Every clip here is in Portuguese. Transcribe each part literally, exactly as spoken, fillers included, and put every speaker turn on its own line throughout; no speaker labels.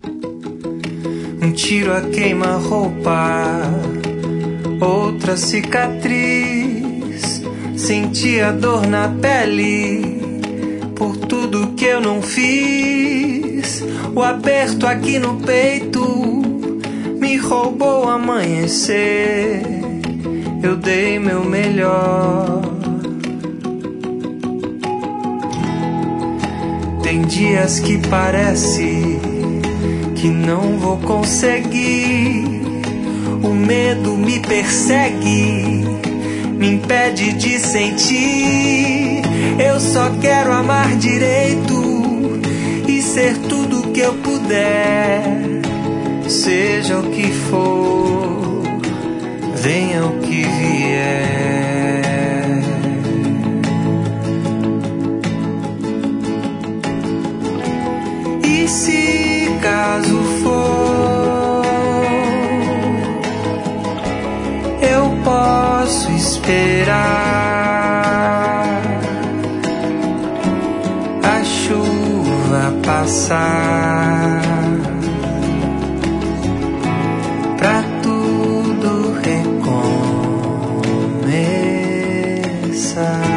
Um tiro a queima-roupa, outra cicatriz. Senti a dor na pele por tudo que eu não fiz. O aperto aqui no peito me roubou o amanhecer. Eu dei meu melhor. Tem dias que parece que não vou conseguir. O medo me persegue, me impede de sentir. Eu só quero amar direito e ser tudo que eu puder. Seja o que for, venha o que vier. E se caso for, eu posso esperar a chuva passar pra tudo recomeçar.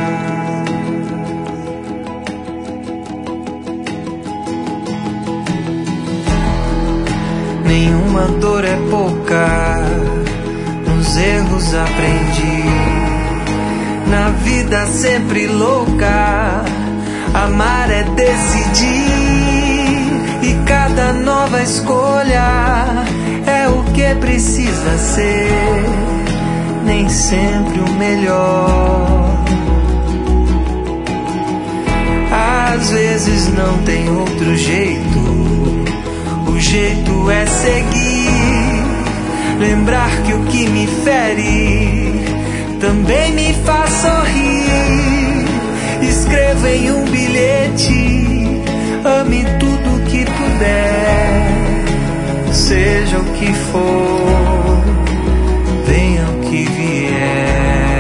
Nenhuma dor é pouca, nos erros aprendi. Na vida sempre louca, amar é decidir. E cada nova escolha é o que precisa ser, nem sempre o melhor. Às vezes não tem outro jeito, o jeito é seguir. Lembrar que o que me fere também me faz sorrir. Escreva em um bilhete, ame tudo que puder. Seja o que for, venha o que vier.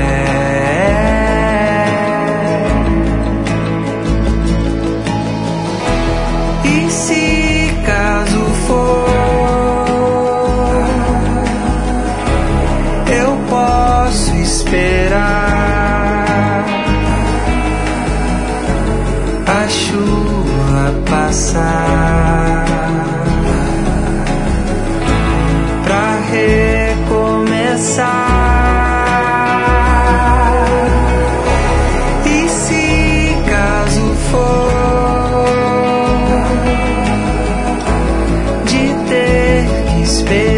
E se caso for, eu posso esperar a chuva passar pra recomeçar. E se caso for de ter que esperar